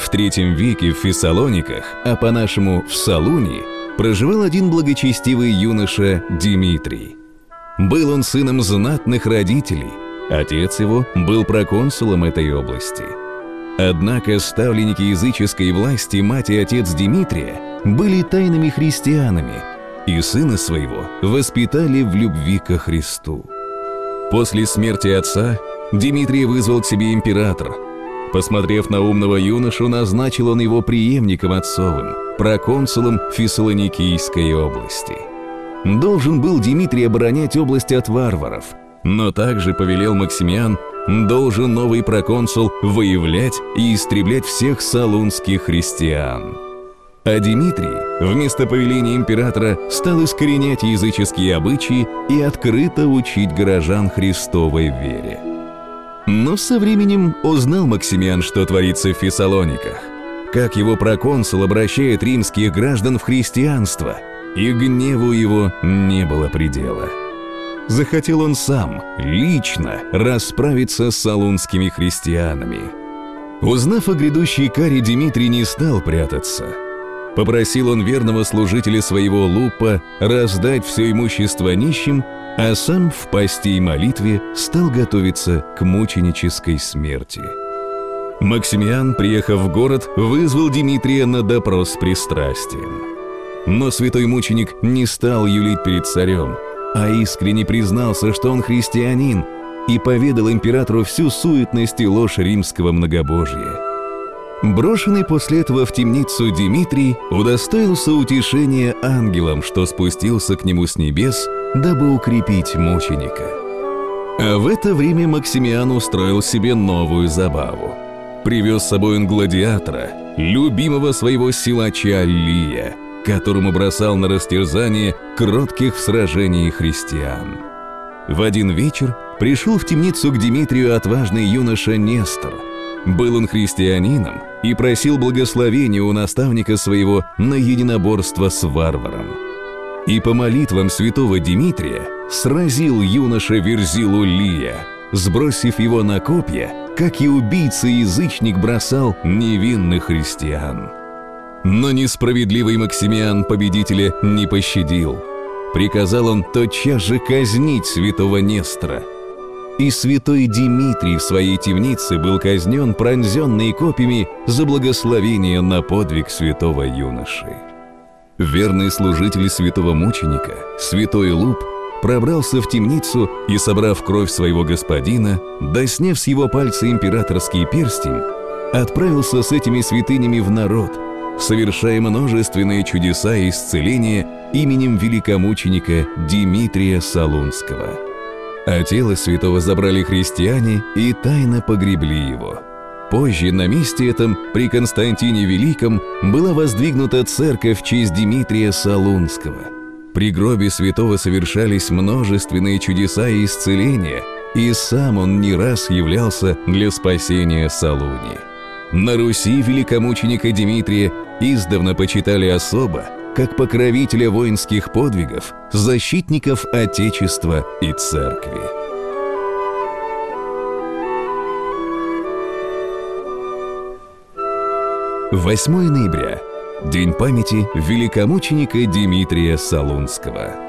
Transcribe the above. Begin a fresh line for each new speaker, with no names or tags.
В III веке в Фессалониках, а по-нашему в Салунии, проживал один благочестивый юноша Димитрий. Был он сыном знатных родителей. Отец его был проконсулом этой области. Однако ставленники языческой власти, мать и отец Димитрия, были тайными христианами, и сына своего воспитали в любви ко Христу. После смерти отца Димитрий вызвал к себе император. Посмотрев на умного юношу, назначил он его преемником отцовым, проконсулом Фессалоникийской области. Должен был Димитрий оборонять область от варваров, но также повелел Максимиан, должен новый проконсул выявлять и истреблять всех салунских христиан. А Димитрий вместо повеления императора стал искоренять языческие обычаи и открыто учить горожан Христовой вере. Но со временем узнал Максимиан, что творится в Фессалониках, как его проконсул обращает римских граждан в христианство, и гневу его не было предела. Захотел он сам, лично, расправиться с салунскими христианами. Узнав о грядущей каре, Димитрий не стал прятаться. Попросил он верного служителя своего Лупа раздать все имущество нищим, а сам в посте и молитве стал готовиться к мученической смерти. Максимиан, приехав в город, вызвал Димитрия на допрос с пристрастием. Но святой мученик не стал юлить перед царем, а искренне признался, что он христианин, и поведал императору всю суетность и ложь римского многобожия. Брошенный после этого в темницу Димитрий удостоился утешения ангелом, что спустился к нему с небес, дабы укрепить мученика. А в это время Максимиан устроил себе новую забаву. Привез с собой он гладиатора, любимого своего силача Лия, которому бросал на растерзание кротких в сражении христиан. В один вечер пришел в темницу к Димитрию отважный юноша Нестор. Был он христианином и просил благословения у наставника своего на единоборство с варваром. И по молитвам святого Димитрия сразил юноша Верзилу Лия, сбросив его на копья, как и убийца-язычник бросал невинных христиан. Но несправедливый Максимиан победителя не пощадил. Приказал он тотчас же казнить святого Нестора. И святой Димитрий в своей темнице был казнен, пронзенный копьями за благословение на подвиг святого юноши. Верный служитель святого мученика, святой Луп, пробрался в темницу и, собрав кровь своего господина, да сняв с его пальца императорский перстень, отправился с этими святынями в народ, совершая множественные чудеса и исцеления именем великомученика Димитрия Салунского. А тело святого забрали христиане и тайно погребли его. Позже на месте этом при Константине Великом была воздвигнута церковь в честь Димитрия Салунского. При гробе святого совершались множественные чудеса и исцеления, и сам он не раз являлся для спасения Салунии. На Руси великомученика Димитрия издавна почитали особо, как покровителя воинских подвигов, защитников Отечества и Церкви. 8 ноября – День памяти великомученика Димитрия Салунского.